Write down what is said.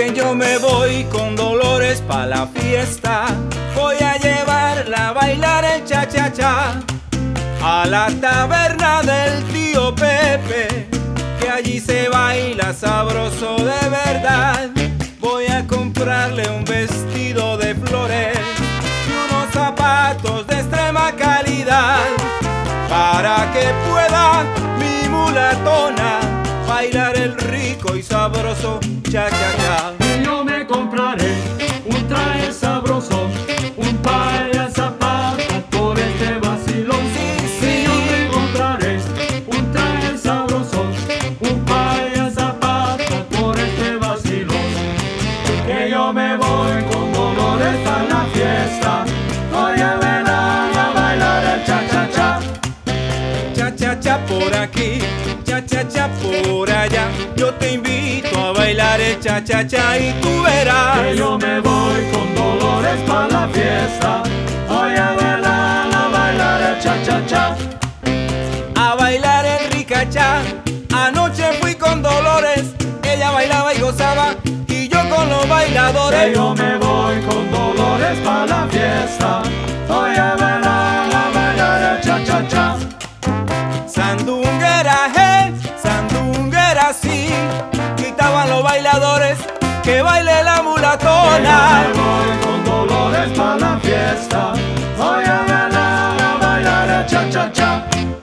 que yo me voy con Dolores pa' la fiesta. Voy a llevarla a bailar el cha-cha-cha a la taberna del tío Pepe, que allí se baila sabroso de verdad. Voy a comprarle un vestido de flores y unos zapatos de extrema calidad, para que pueda mi mulatona bailar el rico y sabroso cha-cha-cha. Yo me compraré un traje sabroso, un par de zapatos por este vacilón. Sí, yo me compraré un traje sabroso, un par de zapatos por este vacilón. Que yo me voy con Dolores a la fiesta, voy a verla a bailar el cha-cha-cha. Cha-cha-cha por aquí, cha-cha-cha por allá. Yo te invito a bailar el cha-cha-cha y tú verás que yo me voy con Dolores para la fiesta, voy a verla a bailar el cha-cha-cha. A bailar el ricacha. Anoche fui con Dolores, ella bailaba y gozaba, y yo con los bailadores. Que yo me voy con Dolores para la fiesta, voy a verla a bailar el cha-cha-cha. Sandunguera, sandunguera, sí, gritaban los bailadores, que baile la mulatona. Que yo me voy con Dolores para la fiesta, voy a verla a bailar el cha-cha-cha.